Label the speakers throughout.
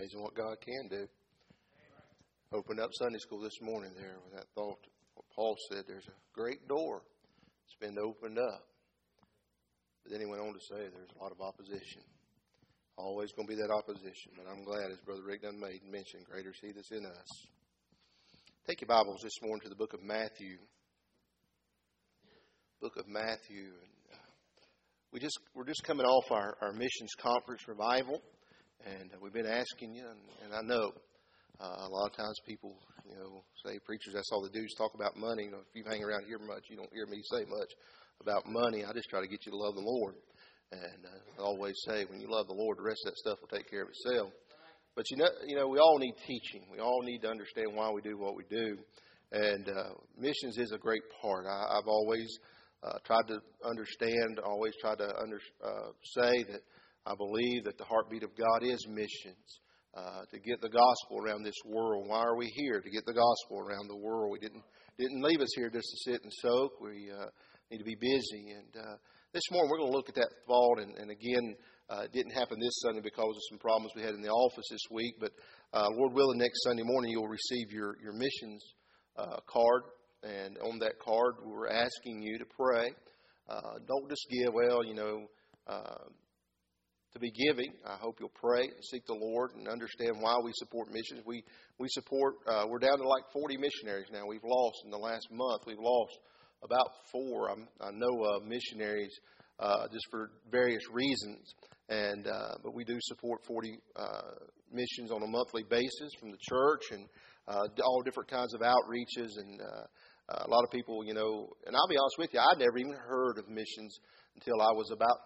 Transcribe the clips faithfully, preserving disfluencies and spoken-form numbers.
Speaker 1: Amazing what God can do. Opened up Sunday school this morning there with that thought. What Paul said, there's a great door that's been opened up. But then he went on to say there's a lot of opposition. Always going to be that opposition. But I'm glad, as Brother Rick done made mention, greater is He that's in us. Take your Bibles this morning to the book of Matthew. Book of Matthew. And uh, we just, we're just coming off our, our missions conference revival. And uh, we've been asking you, and, and I know uh, a lot of times people, you know, say, preachers, that's all they do is talk about money. You know, if you hang around here much, you don't hear me say much about money. I just try to get you to love the Lord. And uh, I always say, when you love the Lord, the rest of that stuff will take care of itself. But, you know, you know, we all need teaching. We all need to understand why we do what we do. And uh, missions is a great part. I, I've always uh, tried to understand, always tried to under, uh, say that I believe that the heartbeat of God is missions. Uh, to get the gospel around this world. Why are we here? To get the gospel around the world. We didn't didn't leave us here just to sit and soak. We uh, need to be busy. And uh, this morning we're going to look at that thought. And, and again, uh, it didn't happen this Sunday because of some problems we had in the office this week. But uh, Lord willing, next Sunday morning you'll receive your, your missions uh, card. And on that card, we're asking you to pray. Uh, don't just give, well, you know, uh, to be giving. I hope you'll pray and seek the Lord and understand why we support missions. We we support, uh, we're down to like forty missionaries now. We've lost in the last month, we've lost about four. I'm, I know uh, missionaries uh, just for various reasons. And uh, but we do support forty uh, missions on a monthly basis from the church and uh, all different kinds of outreaches. And uh, a lot of people, you know, and I'll be honest with you, I'd never even heard of missions until I was about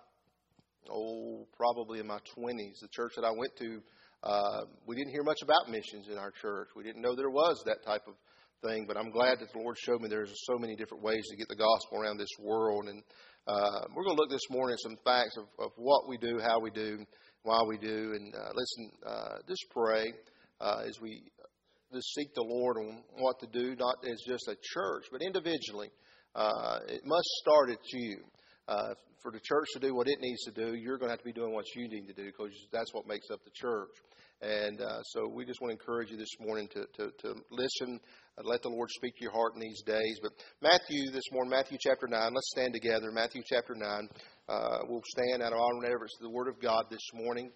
Speaker 1: Oh, probably in my twenties. The church that I went to, uh, we didn't hear much about missions in our church. We didn't know there was that type of thing. But I'm glad that the Lord showed me there's so many different ways to get the gospel around this world. And uh, we're going to look this morning at some facts of, of what we do, how we do, why we do. And uh, listen, uh, just pray uh, as we just seek the Lord on what to do, not as just a church, but individually. Uh, it must start at you. Uh, for the church to do what it needs to do, you're going to have to be doing what you need to do because that's what makes up the church. And uh, so we just want to encourage you this morning to, to, to listen, uh, let the Lord speak to your heart in these days. But Matthew this morning, Matthew chapter nine, let's stand together. Matthew chapter nine, uh, we'll stand out of honor and reverence to the Word of God this morning.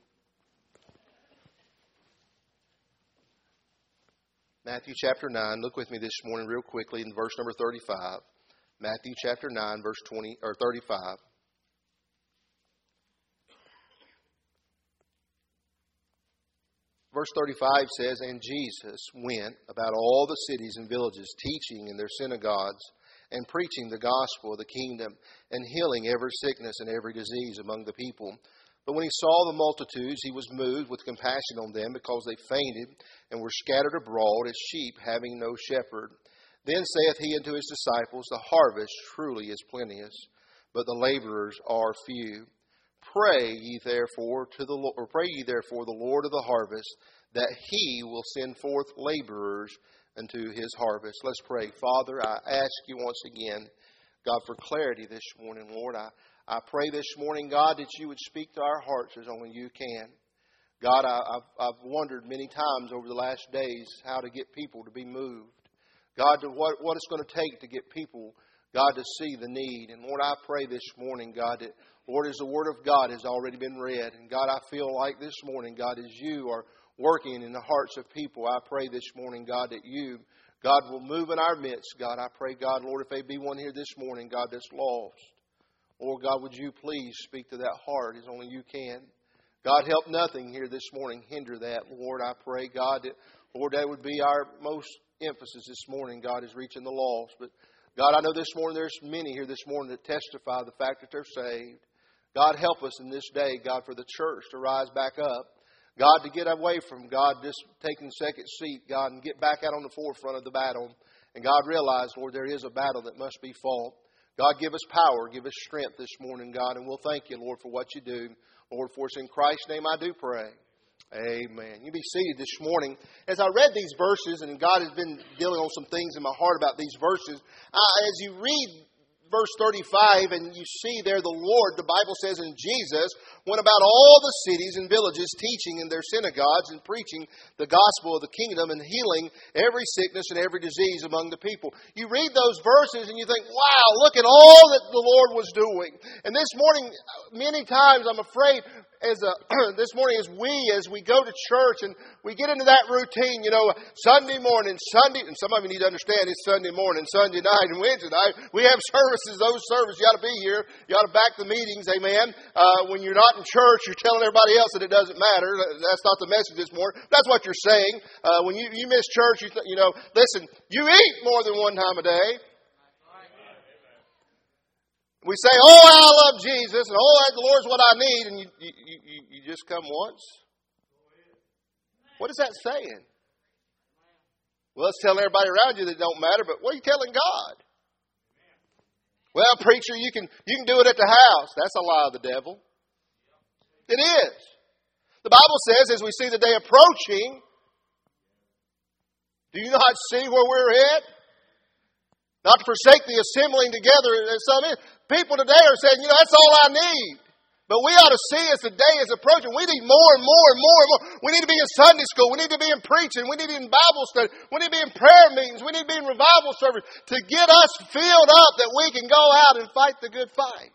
Speaker 1: Matthew chapter nine, look with me this morning real quickly in verse number thirty-five. Matthew chapter nine, verse twenty or thirty-five. Verse thirty-five says, "And Jesus went about all the cities and villages, teaching in their synagogues and preaching the gospel of the kingdom and healing every sickness and every disease among the people. But when he saw the multitudes, he was moved with compassion on them because they fainted and were scattered abroad as sheep having no shepherd. Then saith he unto his disciples, The harvest truly is plenteous, but the laborers are few. Pray ye therefore to the or pray ye therefore the Lord of the harvest, that He will send forth laborers unto His harvest." Let's pray. Father, I ask you once again, God, for clarity this morning, Lord. I, I pray this morning, God, that you would speak to our hearts as only you can. God, I, I've, I've wondered many times over the last days how to get people to be moved. God, to what, what it's going to take to get people, God, to see the need. And Lord, I pray this morning, God, that, Lord, as the Word of God has already been read, and God, I feel like this morning, God, as you are working in the hearts of people, I pray this morning, God, that you, God, will move in our midst. God, I pray, God, Lord, if there be one here this morning, God, that's lost, Lord, God, would you please speak to that heart as only you can. God, help nothing here this morning hinder that. Lord, I pray, God, that, Lord, that would be our most emphasis this morning, God, is reaching the lost. But God, I know this morning there's many here this morning that testify the fact that they're saved. God, help us in this day, God, for the church to rise back up. God, to get away from, God, just taking second seat, God, and get back out on the forefront of the battle. And God, realize, Lord, there is a battle that must be fought. God, give us power, give us strength this morning, God, and we'll thank you, Lord, for what you do. Lord, for it's in Christ's name I do pray. Amen. You be seated this morning. As I read these verses, and God has been dealing on some things in my heart about these verses, uh, as you read verse thirty-five, and you see there the Lord, the Bible says, and Jesus went about all the cities and villages, teaching in their synagogues and preaching the gospel of the kingdom and healing every sickness and every disease among the people. You read those verses and you think, wow, look at all that the Lord was doing. And this morning, many times, I'm afraid, as a, this morning as we, as we go to church and we get into that routine, you know, Sunday morning, Sunday, and some of you need to understand it's Sunday morning, Sunday night, and Wednesday night. We have services, those services, you ought to be here. You ought to back the meetings, amen. Uh, when you're not in church, you're telling everybody else that it doesn't matter. That's not the message this morning. That's what you're saying. Uh, when you, you miss church, you, th- you know, listen, you eat more than one time a day. We say, oh, I love Jesus, and oh, the Lord's what I need, and you, you, you, you just come once? What is that saying? Well, it's telling everybody around you that it don't matter, but what are you telling God? Well, preacher, you can you can do it at the house. That's a lie of the devil. It is. The Bible says, as we see the day approaching, do you not see where we're at? Not to forsake the assembling together as some is. People today are saying, you know, that's all I need. But we ought to see as the day is approaching, we need more and more and more and more. We need to be in Sunday school. We need to be in preaching. We need to be in Bible study. We need to be in prayer meetings. We need to be in revival service to get us filled up that we can go out and fight the good fight.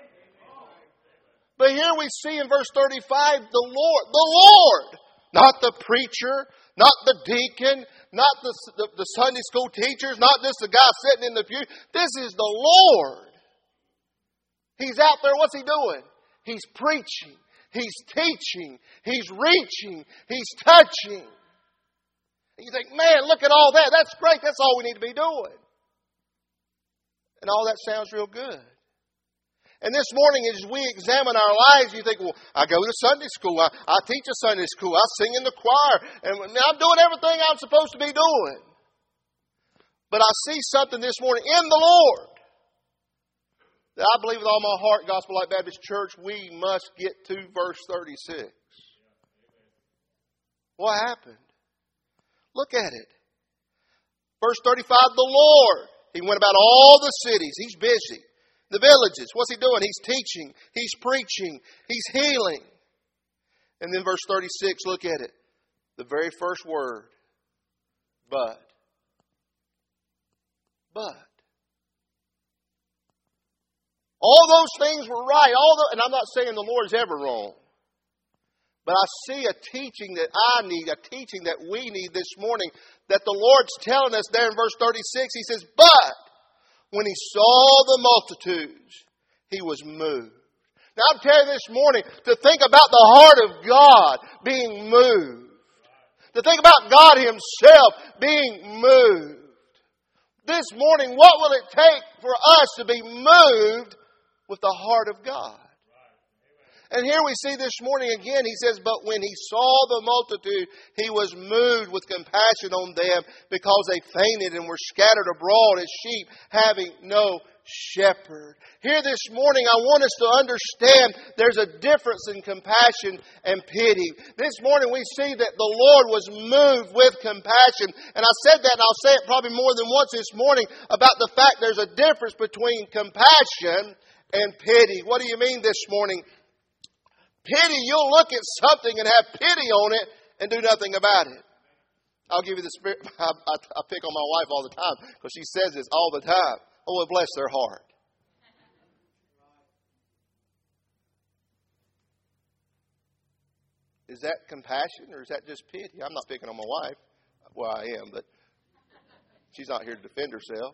Speaker 1: But here we see in verse thirty-five, the Lord, the Lord, not the preacher, not the deacon, not the, the, the Sunday school teachers, not just the guy sitting in the pew. This is the Lord. He's out there. What's He doing? He's preaching. He's teaching. He's reaching. He's touching. And you think, man, look at all that. That's great. That's all we need to be doing. And all that sounds real good. And this morning, as we examine our lives, you think, well, I go to Sunday school. I, I teach a Sunday school. I sing in the choir. And I'm doing everything I'm supposed to be doing. But I see something this morning in the Lord that I believe with all my heart, Gospel Light Baptist Church, we must get to verse thirty-six. What happened? Look at it. Verse thirty-five, the Lord. He went about all the cities. He's busy. The villages. What's He doing? He's teaching. He's preaching. He's healing. And then verse thirty-six, look at it. The very first word. But. But. All those things were right. All the, and I'm not saying the Lord is ever wrong. But I see a teaching that I need, a teaching that we need this morning, that the Lord's telling us there in verse thirty-six. He says, but when He saw the multitudes, He was moved. Now I'm telling you this morning to think about the heart of God being moved. To think about God Himself being moved. This morning, what will it take for us to be moved with the heart of God? And here we see this morning again, He says, but when He saw the multitude, He was moved with compassion on them because they fainted and were scattered abroad as sheep having no shepherd. Here this morning, I want us to understand there's a difference in compassion and pity. This morning we see that the Lord was moved with compassion. And I said that, and I'll say it probably more than once this morning, about the fact there's a difference between compassion and pity. What do you mean this morning? Pity, you'll look at something and have pity on it and do nothing about it. I'll give you the spirit. I, I, I pick on my wife all the time because she says this all the time. Oh, bless their heart. Is that compassion or is that just pity? I'm not picking on my wife. Well, I am, but she's not here to defend herself.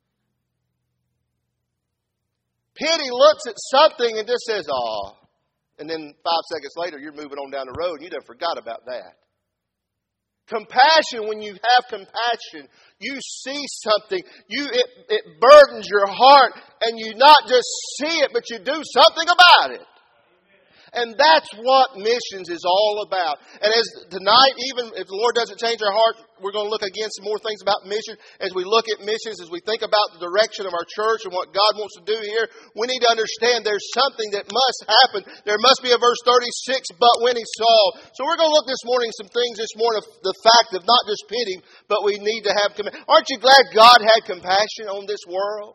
Speaker 1: Pity looks at something and just says, aw. And then five seconds later, you're moving on down the road and you done forgot about that. Compassion, when you have compassion, you see something, you it, it burdens your heart, and you not just see it, but you do something about it. And that's what missions is all about. And as tonight, even if the Lord doesn't change our heart, we're going to look again some more things about mission. As we look at missions, as we think about the direction of our church and what God wants to do here, we need to understand there's something that must happen. There must be a verse thirty-six, but when He saw. So we're going to look this morning some things this morning of the fact of not just pity, but we need to have compassion. Aren't you glad God had compassion on this world?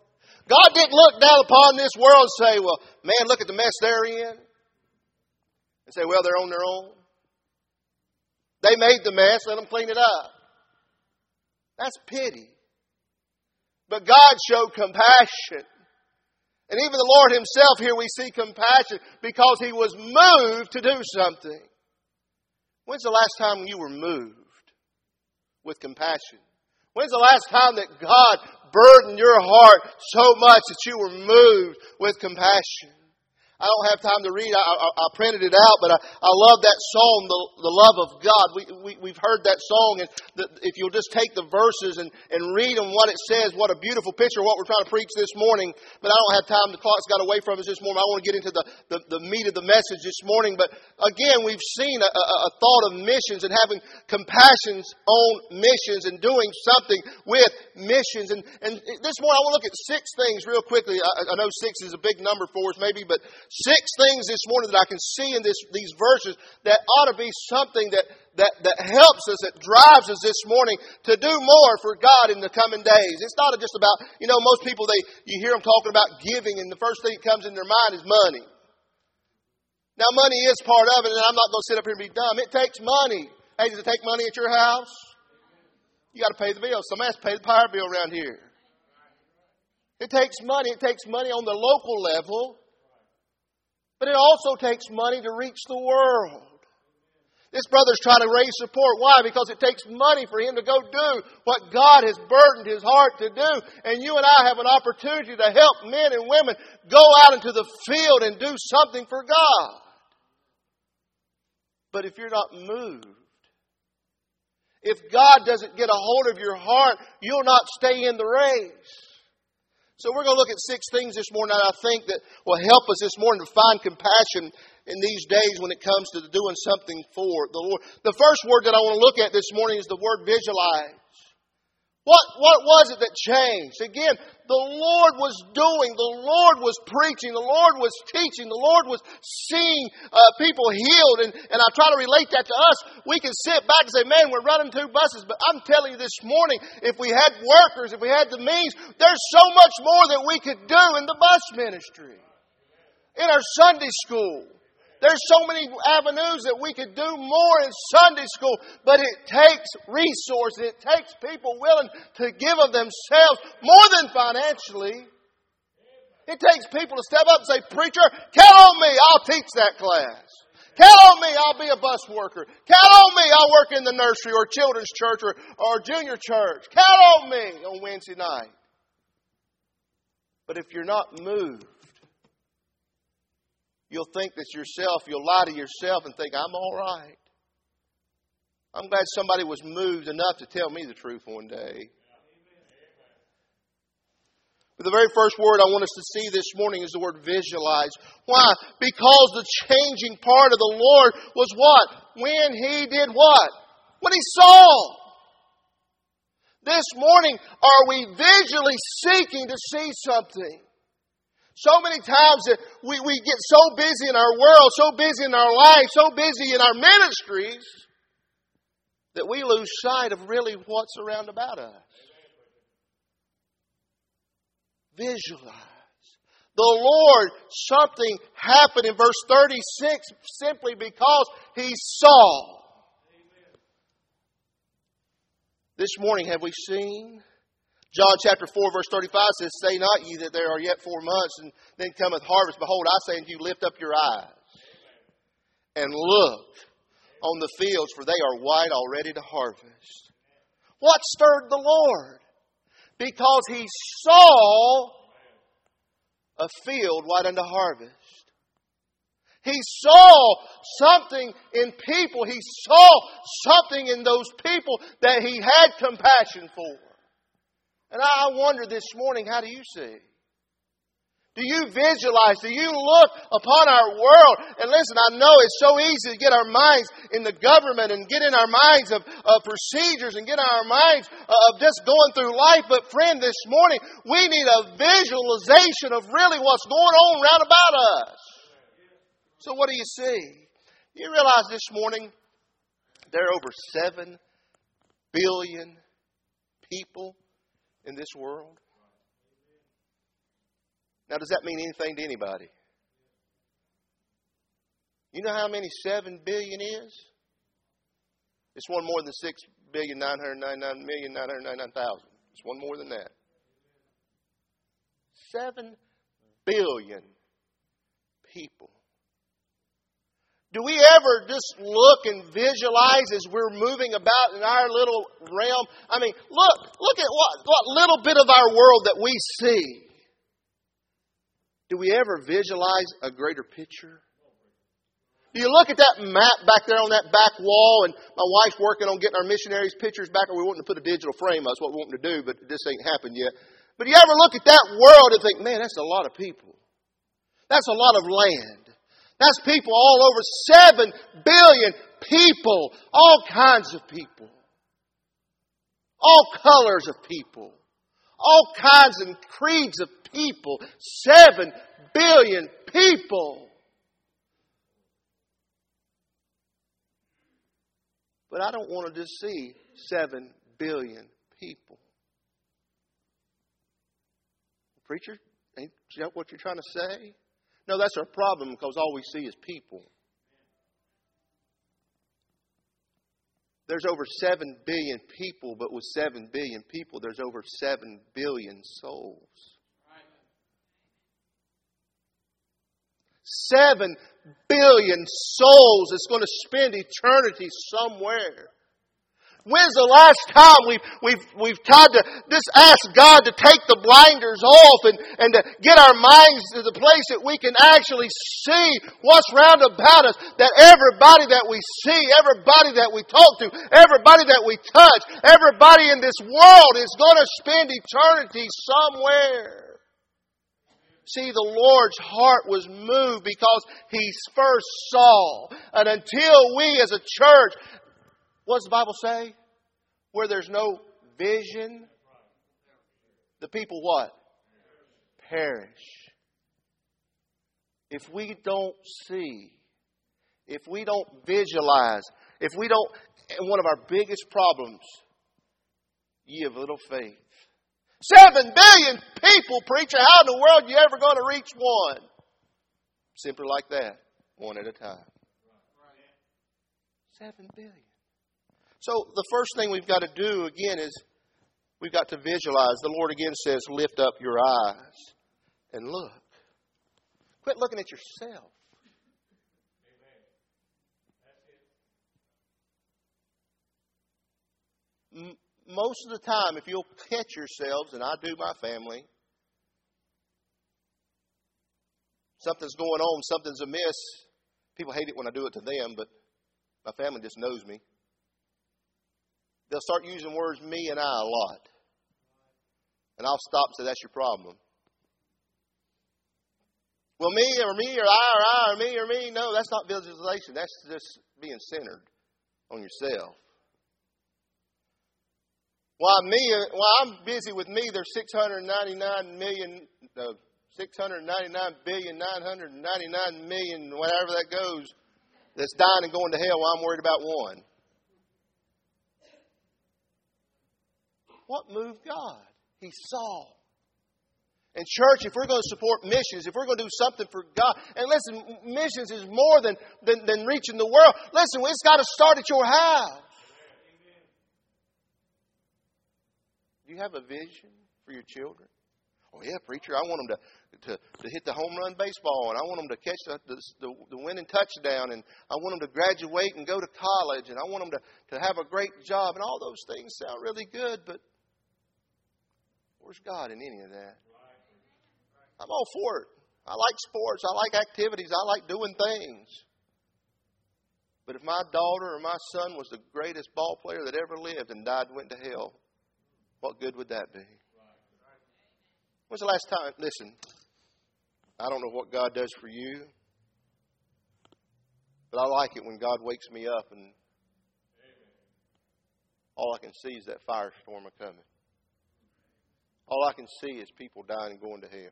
Speaker 1: God didn't look down upon this world and say, well, man, look at the mess they're in. And say, well, they're on their own. They made the mess, let them clean it up. That's pity. But God showed compassion. And even the Lord Himself, here we see compassion because He was moved to do something. When's the last time you were moved with compassion? When's the last time that God burdened your heart so much that you were moved with compassion? I don't have time to read. I, I, I printed it out, but I, I love that song, the, the love of God. We, we, we've heard that song, and the, if you'll just take the verses and, and read them what it says, what a beautiful picture of what we're trying to preach this morning. But I don't have time. The clock's got away from us this morning. I want to get into the, the, the meat of the message this morning. But again, we've seen a, a, a thought of missions and having compassion on missions and doing something with missions. And, and this morning I want to look at six things real quickly. I, I know six is a big number for us maybe, but six things this morning that I can see in this, these verses that ought to be something that, that, that helps us, that drives us this morning to do more for God in the coming days. It's not just about, you know, most people, they you hear them talking about giving, and the first thing that comes in their mind is money. Now, money is part of it, and I'm not going to sit up here and be dumb. It takes money. Hey, does it take money at your house? You got to pay the bills. Somebody has to pay the power bill around here. It takes money. It takes money on the local level. But it also takes money to reach the world. This brother's trying to raise support. Why? Because it takes money for him to go do what God has burdened his heart to do. And you and I have an opportunity to help men and women go out into the field and do something for God. But if you're not moved, if God doesn't get a hold of your heart, you'll not stay in the race. So we're going to look at six things this morning that I think that will help us this morning to find compassion in these days when it comes to doing something for the Lord. The first word that I want to look at this morning is the word visualize. What, what was it that changed? Again, the Lord was doing, the Lord was preaching, the Lord was teaching, the Lord was seeing uh, people healed. And, and I try to relate that to us. We can sit back and say, man, we're running two buses. But I'm telling you this morning, if we had workers, if we had the means, there's so much more that we could do in the bus ministry, in our Sunday school. There's so many avenues that we could do more in Sunday school, but it takes resources. It takes people willing to give of themselves more than financially. It takes people to step up and say, preacher, count on me, I'll teach that class. Count on me, I'll be a bus worker. Count on me, I'll work in the nursery or children's church or, or junior church. Count on me on Wednesday night. But if you're not moved, you'll think that yourself, you'll lie to yourself and think, I'm all right. I'm glad somebody was moved enough to tell me the truth one day. But the very first word I want us to see this morning is the word visualize. Why? Because the changing part of the Lord was what? When He did what? When He saw. This morning, are we visually seeking to see something? So many times that we, we get so busy in our world, so busy in our life, so busy in our ministries, that we lose sight of really what's around about us. Visualize. The Lord, something happened in verse thirty-six simply because He saw. This morning, have we seen? John chapter four verse thirty-five says, say not ye that there are yet four months, and then cometh harvest. Behold, I say unto you, lift up your eyes and look on the fields, for they are white already to harvest. What stirred the Lord? Because He saw a field white unto harvest. He saw something in people. He saw something in those people that He had compassion for. And I wonder this morning, how do you see? Do you visualize? Do you look upon our world? And listen, I know it's so easy to get our minds in the government and get in our minds of, of procedures and get in our minds of just going through life. But friend, this morning, we need a visualization of really what's going on round about us. So what do you see? You realize this morning there are over seven billion people in this world. Now, does that mean anything to anybody? You know how many seven billion is? It's one more than six billion nine hundred ninety-nine million nine hundred ninety-nine thousand. It's one more than that. Seven billion people. Do we ever just look and visualize as we're moving about in our little realm? I mean, look, look at what, what little bit of our world that we see. Do we ever visualize a greater picture? Do you look at that map back there on that back wall, and my wife's working on getting our missionaries' pictures back, or we wanting to put a digital frame up. That's what we want to do, but this ain't happened yet. But do you ever look at that world and think, man, that's a lot of people. That's a lot of land. That's people all over, seven billion people, all kinds of people, all colors of people, all kinds and creeds of people, seven billion people. But I don't want to just see seven billion people. Preacher, ain't that what you're trying to say? No, that's our problem, because all we see is people. There's over seven billion people, but with seven billion people, there's over seven billion souls. Seven billion souls that's going to spend eternity somewhere. When's the last time we've, we've, we've tried to just ask God to take the blinders off and, and to get our minds to the place that we can actually see what's round about us? That everybody that we see, everybody that we talk to, everybody that we touch, everybody in this world is going to spend eternity somewhere. See, the Lord's heart was moved because He first saw. And until we as a church, what does the Bible say? Where there's no vision, the people what? Perish. If we don't see, if we don't visualize, if we don't, and one of our biggest problems, ye of little faith. Seven billion people, preacher, how in the world are you ever going to reach one? Simply like that, one at a time. Seven billion. So the first thing we've got to do, again, is we've got to visualize. The Lord again says, lift up your eyes and look. Quit looking at yourself. M- most of the time, if you'll catch yourselves, and I do my family, something's going on, something's amiss. People hate it when I do it to them, but my family just knows me. They'll start using words me and I a lot. And I'll stop and say, that's your problem. Well, me or me or I or I or me or me. No, that's not visualization. That's just being centered on yourself. While me, while I'm busy with me, there's six hundred ninety-nine million, uh, six hundred ninety-nine billion, nine hundred ninety-nine million, whatever that goes, that's dying and going to hell while I'm worried about one. What moved God? He saw. And church, if we're going to support missions, if we're going to do something for God, and listen, missions is more than, than, than reaching the world. Listen, it's got to start at your house. Do you have a vision for your children? Oh yeah, preacher, I want them to, to, to hit the home run baseball, and I want them to catch the, the, the winning touchdown, and I want them to graduate and go to college, and I want them to, to have a great job, and all those things sound really good, but where's God in any of that? I'm all for it. I like sports. I like activities. I like doing things. But if my daughter or my son was the greatest ball player that ever lived and died and went to hell, what good would that be? When's the last time? Listen, I don't know what God does for you, but I like it when God wakes me up and all I can see is that firestorm a coming. All I can see is people dying and going to hell.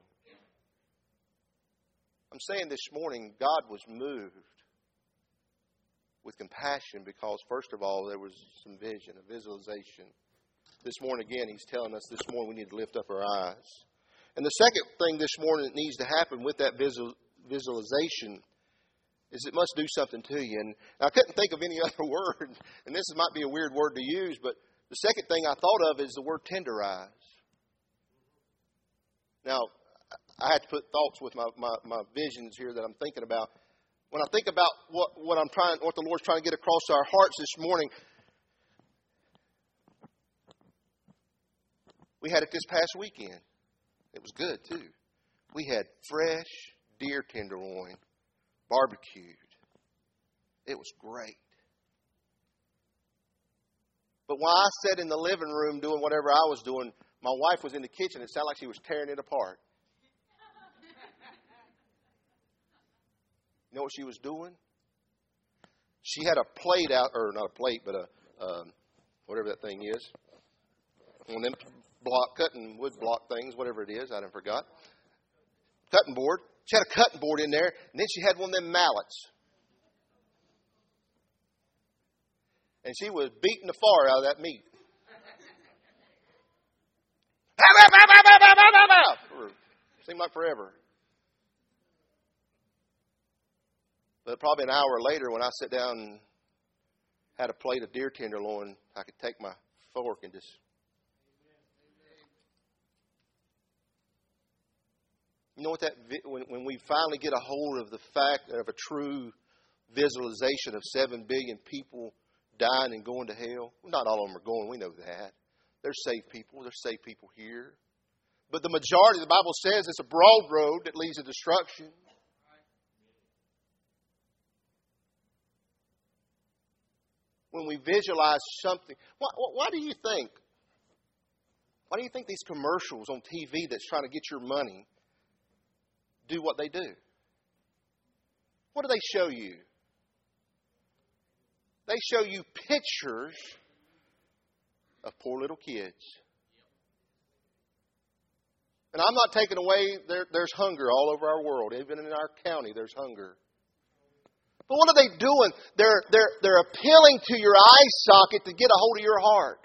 Speaker 1: I'm saying this morning, God was moved with compassion because, first of all, there was some vision, a visualization. This morning, again, He's telling us this morning we need to lift up our eyes. And the second thing this morning that needs to happen with that visual, visualization is it must do something to you. And I couldn't think of any other word, and this might be a weird word to use, but the second thing I thought of is the word tenderize. Now, I had to put thoughts with my, my, my visions here that I'm thinking about. When I think about what, what I'm trying, what the Lord's trying to get across our hearts this morning, we had it this past weekend. It was good too. We had fresh deer tenderloin, barbecued. It was great. But while I sat in the living room doing whatever I was doing, my wife was in the kitchen. It sounded like she was tearing it apart. You know what she was doing? She had a plate out, or not a plate, but a um, whatever that thing is. One of them block cutting wood block things, whatever it is, I done forgot. Cutting board. She had a cutting board in there, and then she had one of them mallets. And she was beating the far out of that meat. Seemed like forever. But probably an hour later, when I sat down and had a plate of deer tenderloin, I could take my fork and just... You know what that, when, when we finally get a hold of the fact of a true visualization of seven billion people dying and going to hell. Well, not all of them are going, we know that. There's saved people, there's saved people here. But the majority, the Bible says, it's a broad road that leads to destruction. When we visualize something, why, why do you think, why do you think these commercials on T V that's trying to get your money do what they do? What do they show you? They show you pictures of poor little kids. And I'm not taking away, there, there's hunger all over our world. Even in our county, there's hunger. But what are they doing? They're, they're, they're appealing to your eye socket to get a hold of your heart.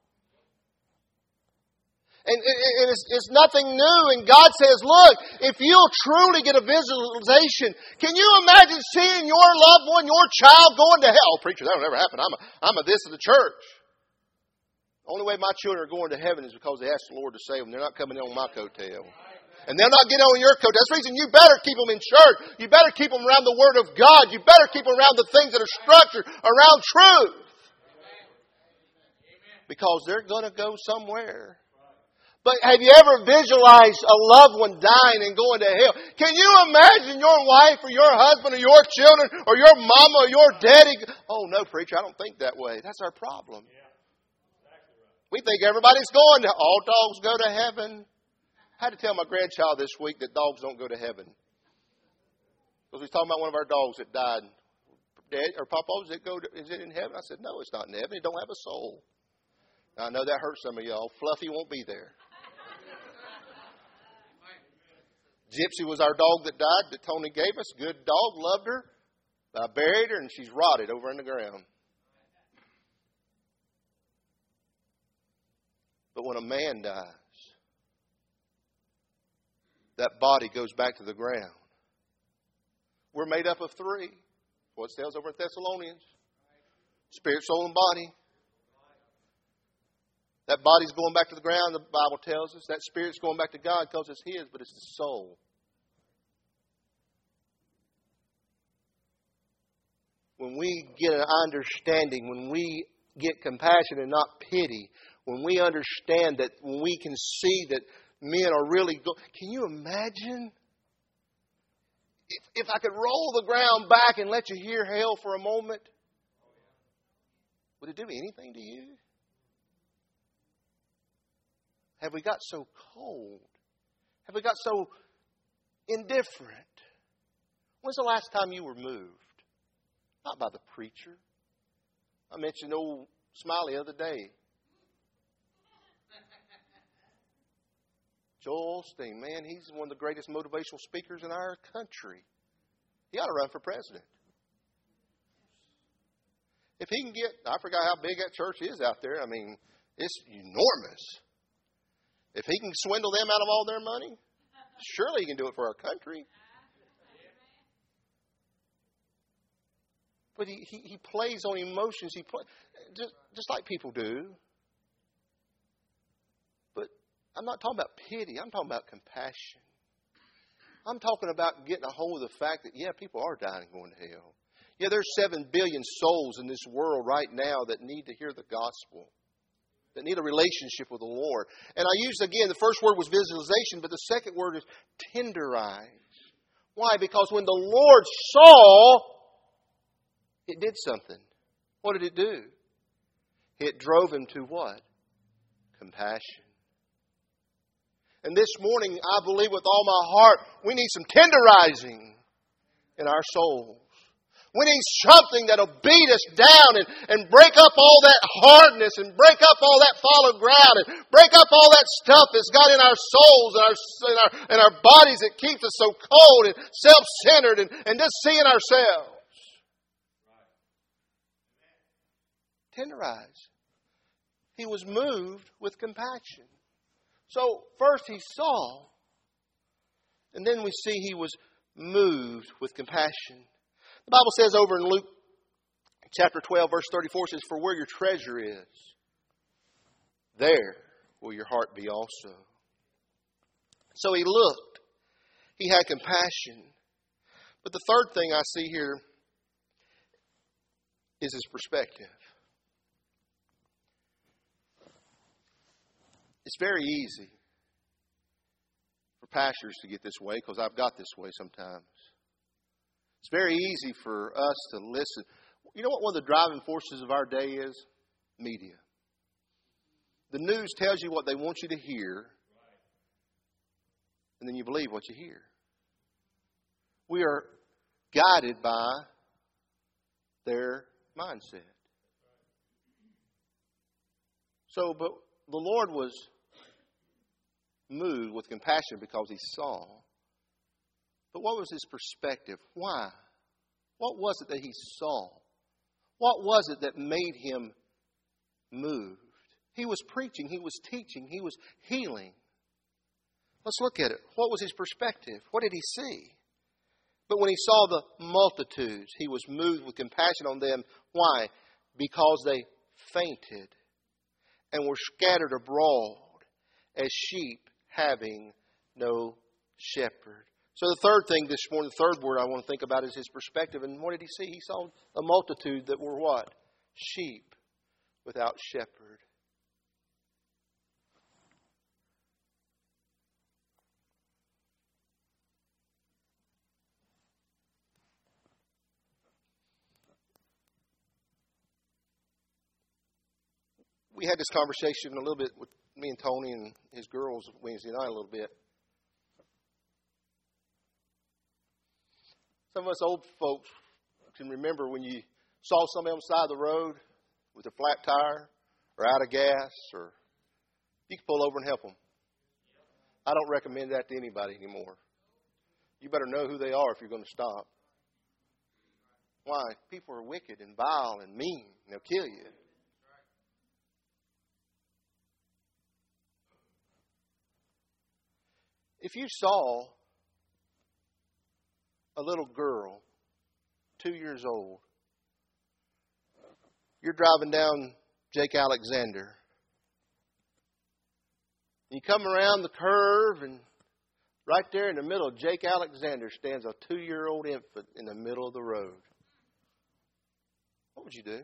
Speaker 1: And, and it's, it's nothing new. And God says, look, if you'll truly get a visualization, can you imagine seeing your loved one, your child going to hell? Oh, preacher, that'll never happen. I'm a, I'm a this of the church. The only way my children are going to heaven is because they asked the Lord to save them. They're not coming in on my coattail. And they'll not get on your coat. That's the reason you better keep them in church. You better keep them around the Word of God. You better keep them around the things that are structured around truth. Because they're going to go somewhere. But have you ever visualized a loved one dying and going to hell? Can you imagine your wife or your husband or your children or your mama or your daddy? Oh, no, preacher, I don't think that way. That's our problem. We think everybody's going to, all dogs go to heaven. I had to tell my grandchild this week that dogs don't go to heaven. Because we was talking about one of our dogs that died. Dad, or Papa, does it go to, is it in heaven? I said, no, it's not in heaven. It don't have a soul. Now, I know that hurts some of y'all. Fluffy won't be there. Gypsy was our dog that died that Tony gave us. Good dog, loved her. I buried her and she's rotted over in the ground. But when a man dies, that body goes back to the ground. We're made up of three. What it tells over in Thessalonians. Spirit, soul, and body. That body's going back to the ground, the Bible tells us. That spirit's going back to God because it's His, but it's the soul. When we get an understanding, when we get compassion and not pity, when we understand that, when we can see that men are really go- can you imagine if, if I could roll the ground back and let you hear hell for a moment? Would it do anything to you? Have we got so cold? Have we got so indifferent? When's the last time you were moved? Not by the preacher. I mentioned old Smiley the other day. Joel Osteen, man, he's one of the greatest motivational speakers in our country. He ought to run for president. If he can get, I forgot how big that church is out there. I mean, it's enormous. If he can swindle them out of all their money, surely he can do it for our country. But he, he, he plays on emotions. He play, just, just like people do. But I'm not talking about pity. I'm talking about compassion. I'm talking about getting a hold of the fact that, yeah, people are dying and going to hell. Yeah, there's seven billion souls in this world right now that need to hear the gospel, that need a relationship with the Lord. And I used, again, the first word was visualization, but the second word is tenderize. Why? Because when the Lord saw, it did something. What did it do? It drove him to what? Compassion. And this morning, I believe with all my heart, we need some tenderizing in our souls. We need something that'll beat us down and, and break up all that hardness and break up all that fallow ground and break up all that stuff that's got in our souls and our, in our, in our bodies that keeps us so cold and self-centered and, and just seeing ourselves. Tenderize. He was moved with compassion. So first he saw, and then we see he was moved with compassion. The Bible says over in Luke chapter twelve, verse thirty-four, says, "For where your treasure is, there will your heart be also." So he looked. He had compassion. But the third thing I see here is his perspective. It's very easy for pastors to get this way, because I've got this way sometimes. It's very easy for us to listen. You know what one of the driving forces of our day is? Media. The news tells you what they want you to hear, and then you believe what you hear. We are guided by their mindset. So, but the Lord was moved with compassion because he saw. But what was his perspective? Why? What was it that he saw? What was it that made him moved? He was preaching, he was teaching, he was healing. Let's look at it. What was his perspective? What did he see? But when he saw the multitudes, he was moved with compassion on them. Why? Because they fainted and were scattered abroad as sheep having no shepherd. So the third thing this morning, the third word I want to think about is his perspective. And what did he see? He saw a multitude that were what? Sheep without shepherd. We had this conversation a little bit with me and Tony and his girls Wednesday night a little bit. Some of us old folks can remember when you saw somebody on the side of the road with a flat tire or out of gas, or you could pull over and help them. I don't recommend that to anybody anymore. You better know who they are if you're going to stop. Why? People are wicked and vile and mean. They'll kill you. If you saw a little girl, two years old, you're driving down Jake Alexander, you come around the curve, and right there in the middle of Jake Alexander stands a two-year-old infant in the middle of the road. What would you do?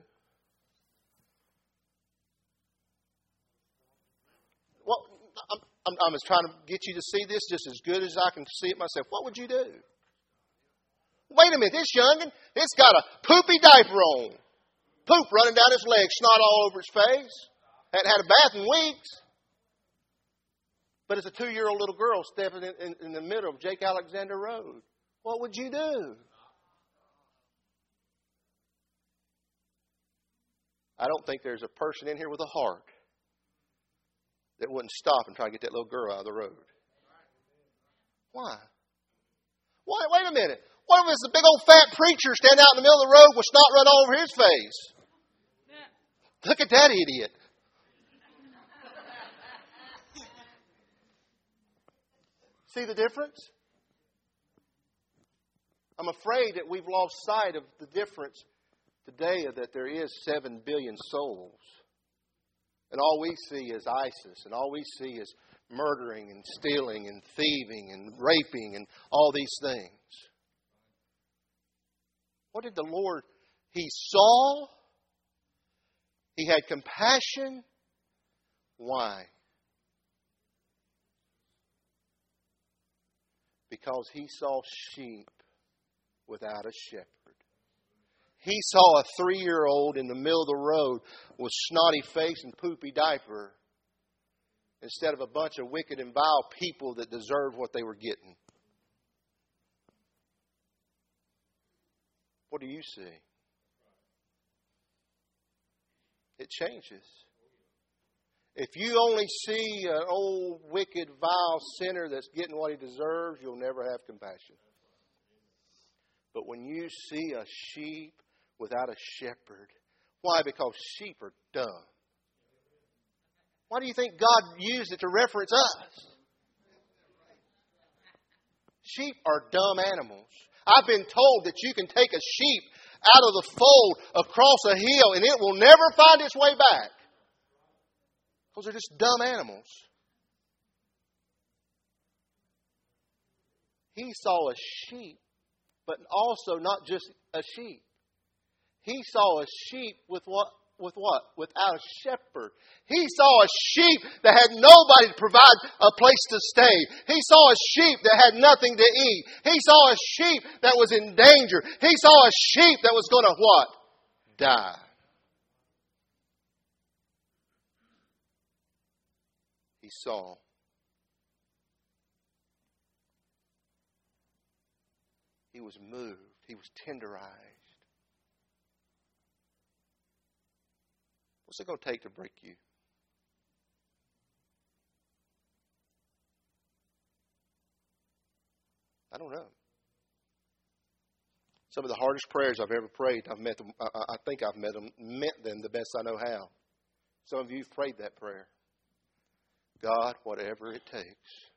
Speaker 1: Well, I'm, I'm, I'm just trying to get you to see this just as good as I can see it myself. What would you do? Wait a minute, this youngin', it's got a poopy diaper on. Poop running down his leg, snot all over his face. Hadn't had a bath in weeks. But it's a two-year-old little girl stepping in, in, in the middle of Jake Alexander Road. What would you do? I don't think there's a person in here with a heart that wouldn't stop and try to get that little girl out of the road. Why? Why? Wait a minute. What if it's a big old fat preacher standing out in the middle of the road with snot run all over his face? Look at that idiot. See the difference? I'm afraid that we've lost sight of the difference today, that there is seven billion souls. And all we see is ISIS, and all we see is murdering and stealing and thieving and raping and all these things. What did the Lord? He saw. He had compassion. Why? Because He saw sheep without a shepherd. He saw a three-year-old in the middle of the road with snotty face and poopy diaper instead of a bunch of wicked and vile people that deserved what they were getting. What do you see? It changes. If you only see an old, wicked, vile sinner that's getting what he deserves, you'll never have compassion. But when you see a sheep without a shepherd, why? Because sheep are dumb. Why do you think God used it to reference us? Sheep are dumb animals. I've been told that you can take a sheep out of the fold across a hill and it will never find its way back. Because they're just dumb animals. He saw a sheep, but also not just a sheep. He saw a sheep with what? With what? Without a shepherd. He saw a sheep that had nobody to provide a place to stay. He saw a sheep that had nothing to eat. He saw a sheep that was in danger. He saw a sheep that was going to what? Die. He saw. He was moved. He was tenderized. What's it going to take to break you? I don't know. Some of the hardest prayers I've ever prayed, I've met them. I, I think I've met them, meant them the best I know how. Some of you have prayed that prayer. God, whatever it takes.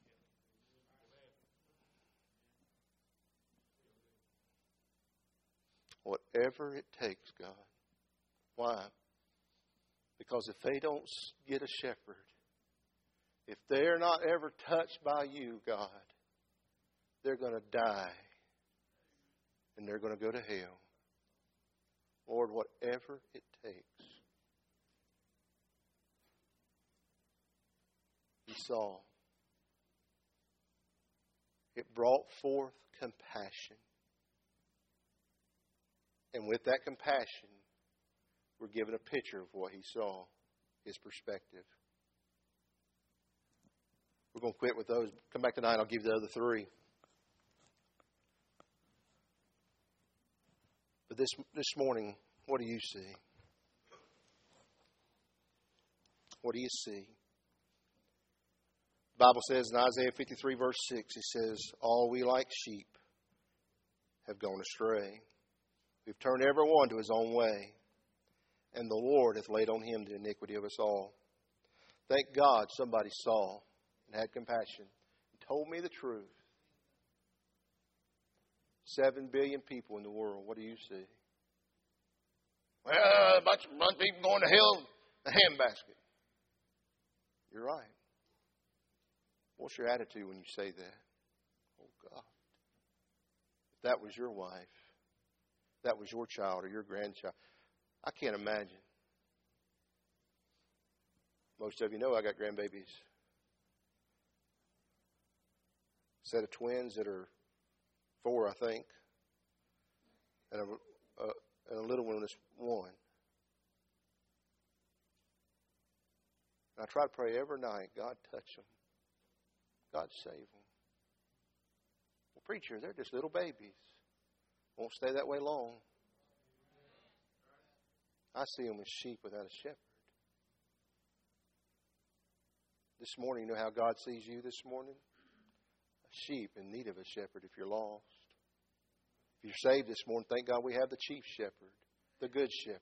Speaker 1: Whatever it takes, God. Why? Because if they don't get a shepherd, if they're not ever touched by you, God, they're going to die. And they're going to go to hell. Lord, whatever it takes. He saw. It brought forth compassion. And with that compassion, we're given a picture of what he saw, his perspective. We're going to quit with those. Come back tonight, I'll give you the other three. But this this morning, what do you see? What do you see? The Bible says in Isaiah fifty-three, verse six, it says, all we like sheep have gone astray. We've turned every one to his own way, and the Lord hath laid on him the iniquity of us all. Thank God somebody saw and had compassion and told me the truth. Seven billion people in the world. What do you see? Well, a bunch, a bunch of people going to hell, a handbasket. You're right. What's your attitude when you say that? Oh, God. If that was your wife, if that was your child or your grandchild, I can't imagine. Most of you know I got grandbabies. A set of twins that are four, I think. And a, a, and a little one that's one. And I try to pray every night, God touch them. God save them. Well, preacher, they're just little babies. Won't stay that way long. I see them as sheep without a shepherd. This morning, you know how God sees you this morning? A sheep in need of a shepherd if you're lost. If you're saved this morning, thank God we have the chief shepherd, the good shepherd.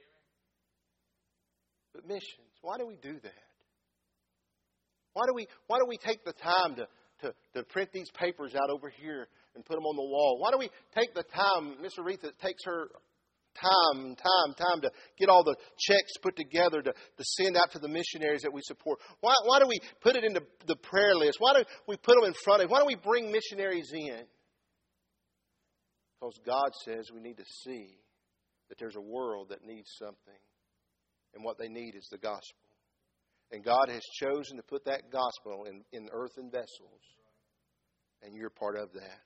Speaker 1: But missions, why do we do that? Why do we why do we take the time to to, to print these papers out over here and put them on the wall? Why don't we take the time, Miss Aretha takes her time, time, time to get all the checks put together to, to send out to the missionaries that we support? Why, why do we put it into the prayer list? Why don't we put them in front of? Why don't we bring missionaries in? Because God says we need to see that there's a world that needs something. And what they need is the gospel. And God has chosen to put that gospel in, in earthen vessels. And you're part of that.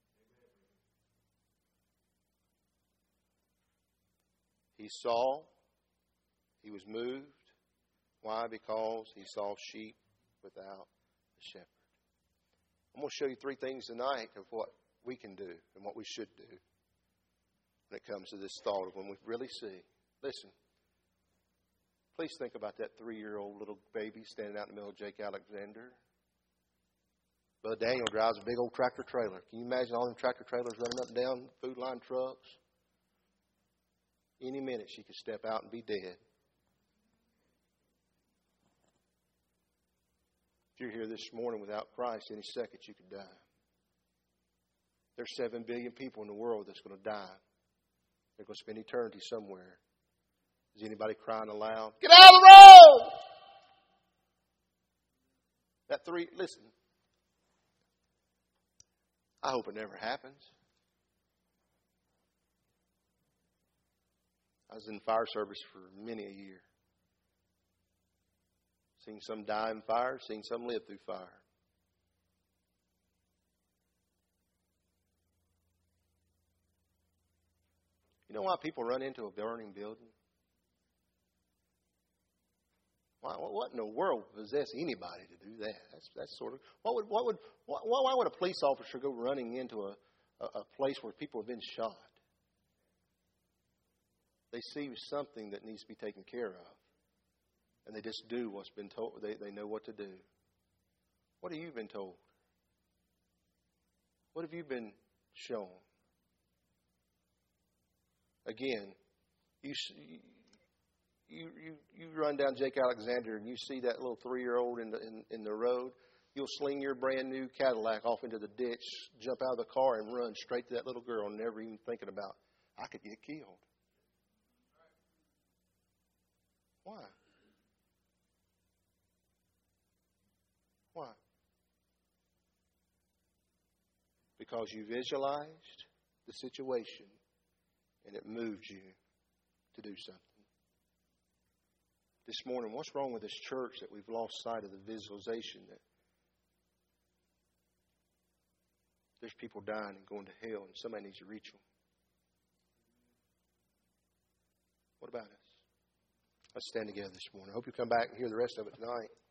Speaker 1: He saw. He was moved. Why? Because he saw sheep without a shepherd. I'm going to show you three things tonight of what we can do and what we should do when it comes to this thought of when we really see. Listen. Please think about that three-year-old little baby standing out in the middle of Jake Alexander. Brother Daniel drives a big old tractor trailer. Can you imagine all them tractor trailers running up and down food line trucks? Any minute she could step out and be dead. If you're here this morning without Christ, any second you could die. There's seven billion people in the world that's going to die. They're going to spend eternity somewhere. Is anybody crying aloud? Get out of the road! That three, listen. I hope it never happens. I was in fire service for many a year. Seen some die in fire, seen some live through fire. You know why people run into a burning building? Why, what in the world would possess anybody to do that? That's that's sort of what would what would why, why would a police officer go running into a, a, a place where people have been shot? They see something that needs to be taken care of, and they just do what's been told. They they know what to do. What have you been told? What have you been shown? Again, you. You, you you run down Jake Alexander and you see that little three-year-old in the in, in the road, you'll sling your brand new Cadillac off into the ditch, jump out of the car and run straight to that little girl, never even thinking about, I could get killed. Why? Why? Because you visualized the situation and it moved you to do something. This morning, what's wrong with this church that we've lost sight of the visualization that there's people dying and going to hell and somebody needs to reach them? What about us? Let's stand together this morning. I hope you come back and hear the rest of it tonight.